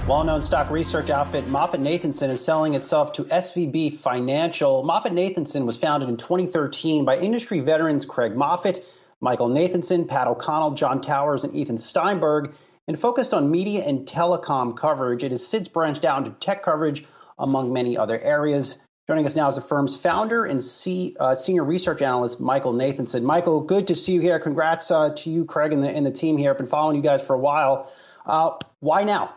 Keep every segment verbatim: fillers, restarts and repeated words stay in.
Well-known stock research outfit MoffettNathanson is selling itself to S V B Financial. MoffettNathanson was founded in twenty thirteen by industry veterans Craig Moffett, Michael Nathanson, Pat O'Connell, John Towers, and Ethan Steinberg, and focused on media and telecom coverage. It has since branched out into tech coverage, among many other areas. Joining us now is the firm's founder and C, uh, senior research analyst, Michael Nathanson. Michael, good to see you here. Congrats uh, to you, Craig, and the, and the team here. I've been following you guys for a while. Uh, why now?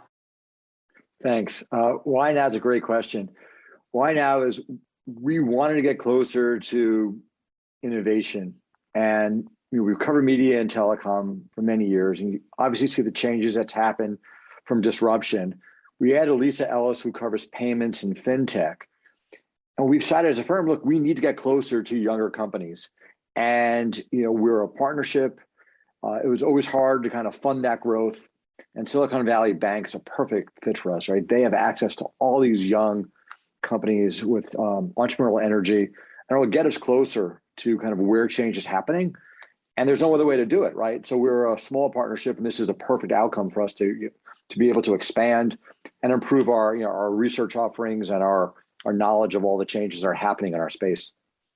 Thanks. Uh, why now is a great question. Why now is we wanted to get closer to innovation. And you know, we've covered media and telecom for many years, and you obviously see the changes that's happened from disruption. We added Lisa Ellis, who covers payments and fintech. And we've decided as a firm, look, we need to get closer to younger companies. And you know, we're a partnership. Uh, it was always hard to kind of fund that growth. And Silicon Valley Bank is a perfect fit for us, right? They have access to all these young companies with um, entrepreneurial energy, and it will get us closer to kind of where change is happening. And there's no other way to do it, right? So we're a small partnership, and this is a perfect outcome for us to to be able to expand and improve our you know our research offerings and our our knowledge of all the changes that are happening in our space.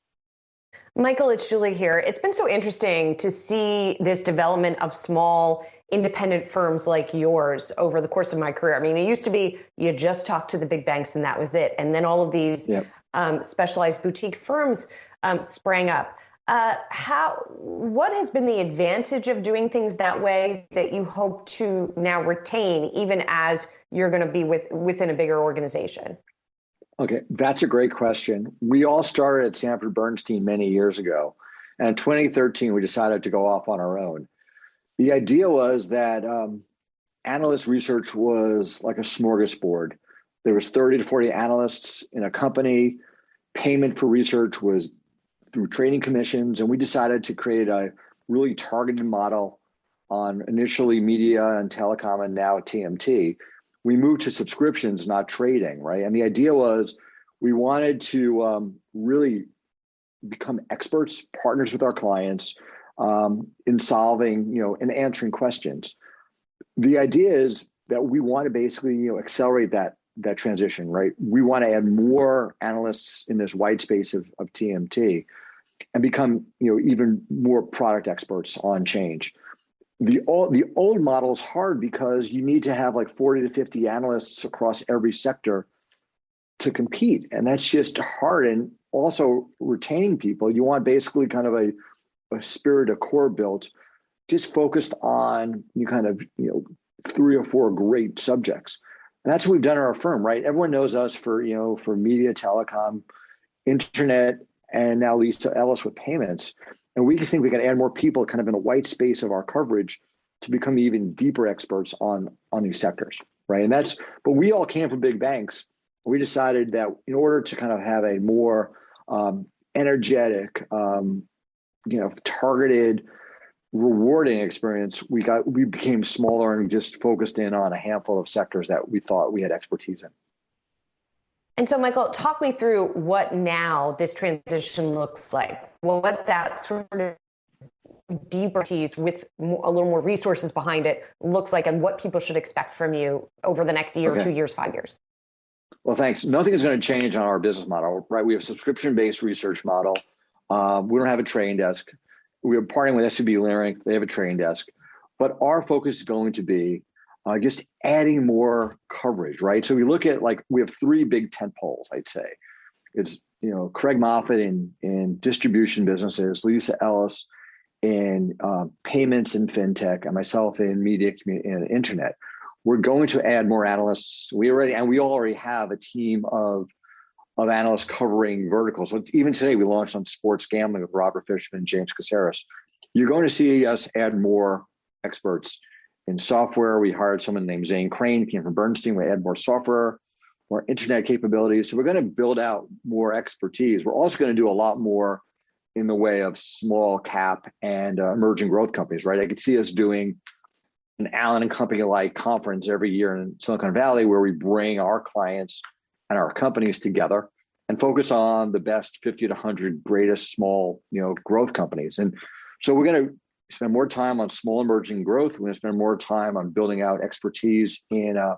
Michael, it's Julie here. It's been so interesting to see this development of small independent firms like yours over the course of my career. I mean, it used to be you just talked to the big banks and that was it. And then all of these yep. um, specialized boutique firms um, sprang up. Uh, how? What has been the advantage of doing things that way that you hope to now retain, even as you're going to be with, within a bigger organization? Okay, that's a great question. We all started at Sanford Bernstein many years ago. And in twenty thirteen, we decided to go off on our own. The idea was that um, analyst research was like a smorgasbord. There was thirty to forty analysts in a company. Payment for research was through trading commissions. And we decided to create a really targeted model on initially media and telecom and now T M T. We moved to subscriptions, not trading, right? And the idea was we wanted to um, really become experts, partners with our clients um, in solving, you know, and answering questions. The idea is that we want to basically, you know, accelerate that that transition, right? We want to add more analysts in this white space of, of T M T and become, you know, even more product experts on change. The old, the old model is hard because you need to have like forty to fifty analysts across every sector to compete. And that's just hard. And also retaining people, you want basically kind of a, a spirit, a core built, just focused on you kind of, you know, three or four great subjects. And that's what we've done in our firm, right? Everyone knows us for, you know, for media, telecom, internet, and now Lisa Ellis with payments. And we just think we can add more people kind of in the white space of our coverage to become even deeper experts on, on these sectors, right? And that's, but we all came from big banks. We decided that in order to kind of have a more um, energetic, um, you know, targeted, rewarding experience, we got, we became smaller and just focused in on a handful of sectors that we thought we had expertise in. And so, Michael, talk me through what now this transition looks like. Well, what that sort of deeper expertise with more, a little more resources behind it looks like, and what people should expect from you over the next year, okay. two years, five years. Well, thanks. Nothing is going to change on our business model, right? We have a subscription-based research model. Um, we don't have a trading desk. We are partnering with S V B Leerink. They have a trading desk. But our focus is going to be uh, just adding more coverage, right? So we look at, like, we have three big tent poles, I'd say. It's, you know, Craig Moffett in, in distribution businesses, Lisa Ellis in uh, payments and fintech, and myself in media and internet. We're going to add more analysts. We already, and we already have a team of, of analysts covering verticals. So even today, we launched on sports gambling with Robert Fishman and James Caceres. You're going to see us add more experts in software. We hired someone named Zane Crane, came from Bernstein. We add more software, more internet capabilities. So we're going to build out more expertise. We're also going to do a lot more in the way of small cap and uh, emerging growth companies, right? I could see us doing an Allen and Company like conference every year in Silicon Valley, where we bring our clients and our companies together and focus on the best fifty to one hundred greatest small, you know, growth companies. And so we're going to spend more time on small emerging growth. We're going to spend more time on building out expertise in uh,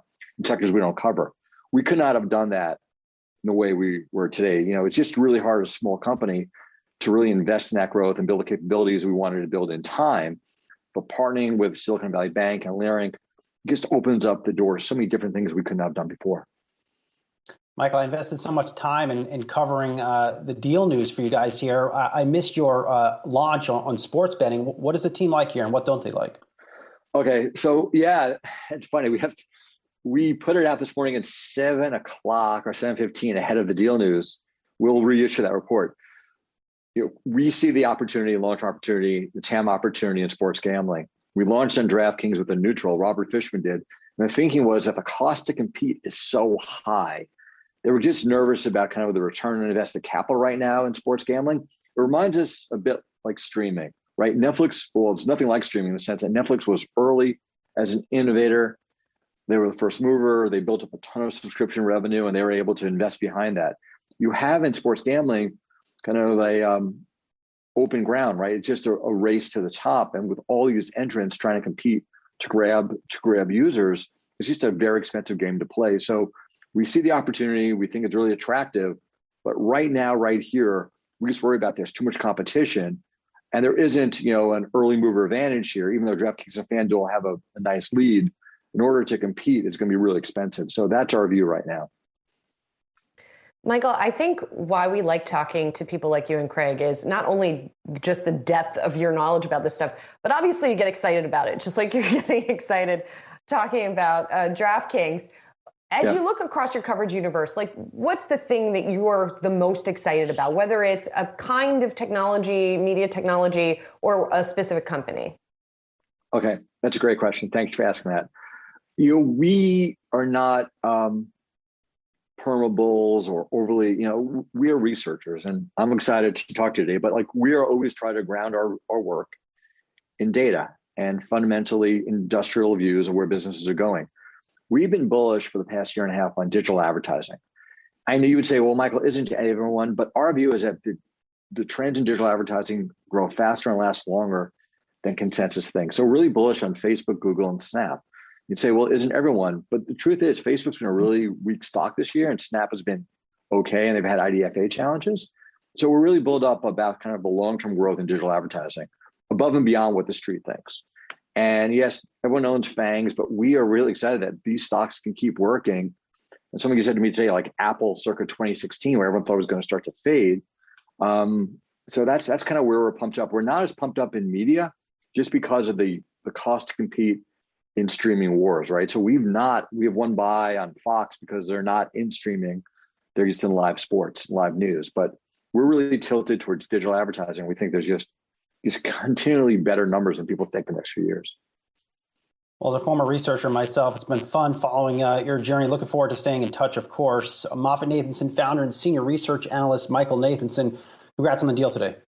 sectors we don't cover. We could not have done that in the way we were today. You know, it's just really hard as a small company to really invest in that growth and build the capabilities we wanted to build in time. But partnering with Silicon Valley Bank and Leerink just opens up the door to so many different things we couldn't have done before. Michael, I invested so much time in, in covering uh, the deal news for you guys here. I, I missed your uh, launch on, on sports betting. What is the team like here, and what don't they like? Okay, so yeah, it's funny. We have to, we put it out this morning at seven o'clock or seven fifteen ahead of the deal news. We'll reissue that report. You know, we see the opportunity, launch opportunity, the T A M opportunity in sports gambling. We launched on DraftKings with a neutral. Robert Fishman did, and the thinking was that the cost to compete is so high. They were just nervous about kind of the return on invested capital right now in sports gambling. It reminds us a bit like streaming, right? Netflix, well, it's nothing like streaming in the sense that Netflix was early as an innovator. They were the first mover. They built up a ton of subscription revenue, and they were able to invest behind that. You have in sports gambling kind of a um, open ground, right? It's just a, a race to the top. And with all these entrants trying to compete to grab to grab users, it's just a very expensive game to play. So we see the opportunity. We think it's really attractive. But right now, right here, we just worry about there's too much competition. And there isn't, you know, an early mover advantage here, even though DraftKings and FanDuel have a, a nice lead. In order to compete, it's going to be really expensive. So that's our view right now. Michael, I think why we like talking to people like you and Craig is not only just the depth of your knowledge about this stuff, but obviously you get excited about it, just like you're getting excited talking about uh, DraftKings. As yeah. you look across your coverage universe, like what's the thing that you're the most excited about, whether it's a kind of technology, media technology, or a specific company? Okay, that's a great question. Thanks for asking that. You know, we are not um, permeables or overly, you know, we are researchers, and I'm excited to talk to you today, but like we are always trying to ground our, our work in data and fundamentally industrial views of where businesses are going. We've been bullish for the past year and a half on digital advertising. I know you would say, well, Michael, isn't everyone, but our view is that the, the trends in digital advertising grow faster and last longer than consensus thinks. So really bullish on Facebook, Google, and Snap. You'd say, well, isn't everyone? But the truth is Facebook's been a really weak stock this year, and Snap has been okay, and they've had I D F A challenges. So we're really built up about kind of the long-term growth in digital advertising above and beyond what the street thinks. And yes, everyone owns FANGs, but we are really excited that these stocks can keep working. And somebody said to me today, like Apple circa twenty sixteen, where everyone thought it was going to start to fade. Um, so that's that's kind of where we're pumped up. We're not as pumped up in media just because of the, the cost to compete in streaming wars, right? So we've not, we have one buy on Fox because they're not in streaming. They're just in live sports, live news. But we're really tilted towards digital advertising. We think there's just these continually better numbers than people think the next few years. Well, as a former researcher myself, it's been fun following uh, your journey. Looking forward to staying in touch, of course. MoffettNathanson founder and senior research analyst Michael Nathanson, congrats on the deal today.